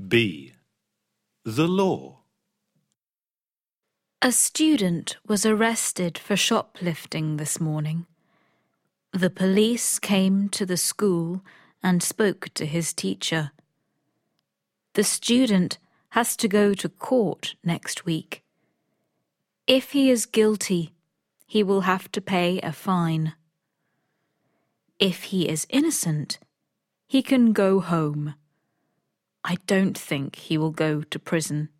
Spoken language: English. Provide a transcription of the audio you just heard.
B. The law. A student was arrested for shoplifting this morning. The police came to the school and spoke to his teacher. The student has to go to court next week. If he is guilty, he will have to pay a fine. If he is innocent, he can go home. I don't think he will go to prison.